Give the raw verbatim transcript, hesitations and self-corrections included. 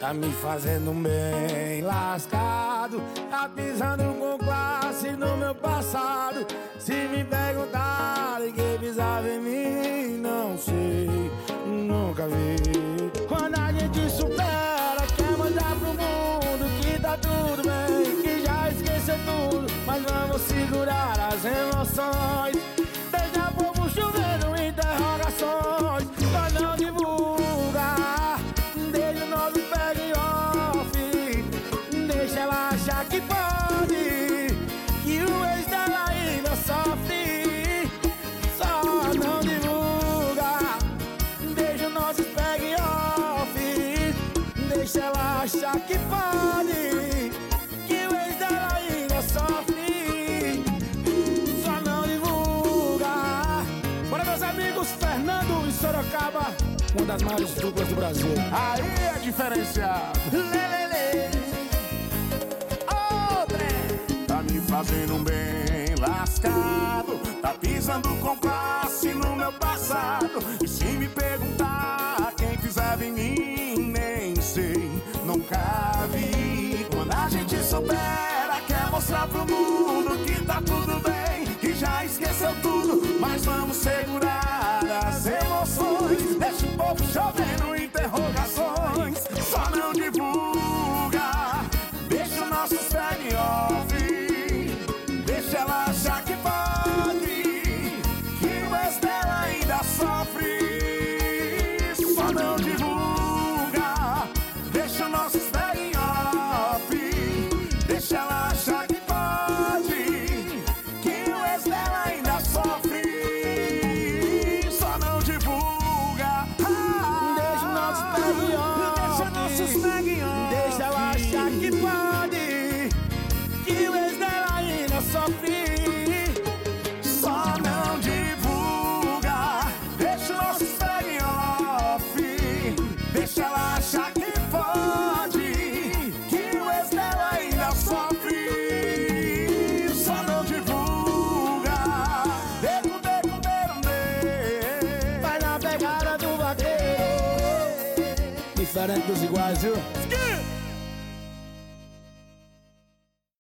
tá me fazendo bem lascado, tá pisando com classe no meu passado. Se me perguntarem quem pisava em mim, não sei, nunca vi. Quando a gente supera, quer mandar pro mundo que tá tudo bem, que já esqueceu tudo, mas vamos segurar as emoções. Deixa o povo chovendo interrogações, só não divulga. Deixa o nome pega em off, deixa ela achar que pode, que o ex dela ainda sofre. Só não divulga. Deixa o nosso pega em off, deixa ela achar que pode, que o ex dela ainda sofre. Só não divulga. Bora, meus amigos, Fernando e Sorocaba, uma das maiores duplas do Brasil. Aí é diferenciado. Lelele, outra. Tá me fazendo bem lascado, tá pisando com classe no meu passado. E se me perguntar quem pisava em mim, nem sei, nunca vi. Quando a gente supera, quer mostrar pro mundo que tá tudo bem, que já esqueceu tudo, mas vamos segurar as emoções. Deixa o povo chovendo interrogações, só não divulga. Deixa o nosso segue off, deixa ela achar que pode, que o ex dela ainda sofre. Só não divulga. Deixa o nosso segue off, deixa ela achar que pode, que o ex dela ainda sofre. Só não divulga. Deixa o nosso pega em off, Deixa nossos pega em off, deixa ela achar que pode, que o ex dela ainda sofre. só não divulga. Deixa o nosso segue off, deixa ela achar que pode, que o ex dela ainda sofre. Só não divulga. Deco, deco, deco, deco. Vai na pegada do vaqueiro, diferente dos iguais, viu?